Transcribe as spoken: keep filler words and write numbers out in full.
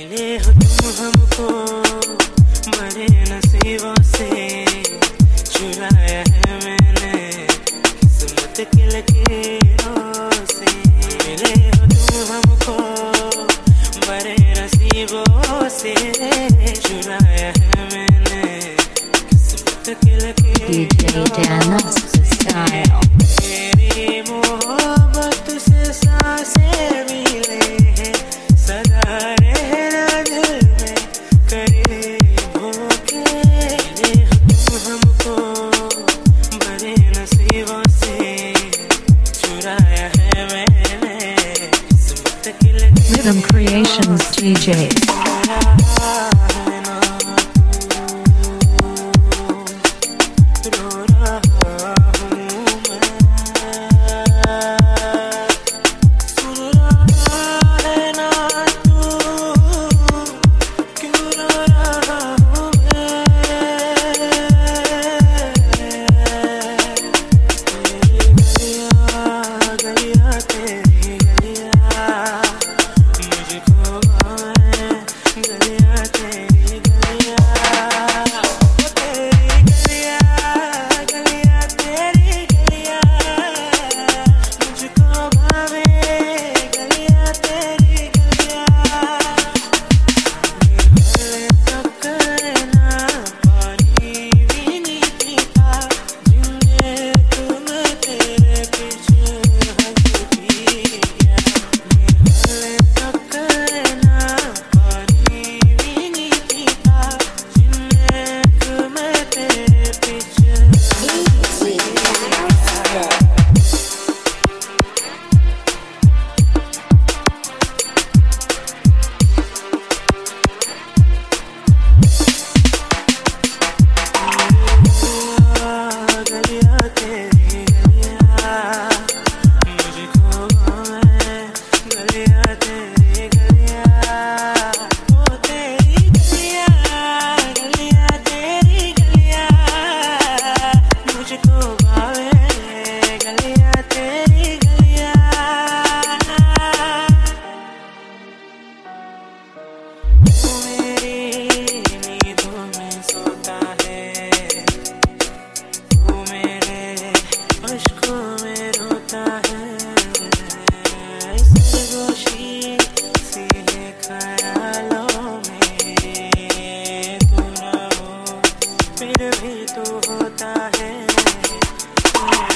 मिले हो तुम हमको बड़े नसीबों से, चुराया है मैंने किस्मत के लकीरों से। मिले हो तुम हमको बड़े नसीबों से, चुराया है मैंने किस्मत के लकीरों से। तेरी मोहब्बत से सांसें मिले हैं, सदा रहना दिल में करीब होके। मिले हो तुम हमको बड़े नसीबों से, चुराया है मैंने किस्मत की लकीरों। Rhythm Creations D J. फिर भी तो होता है।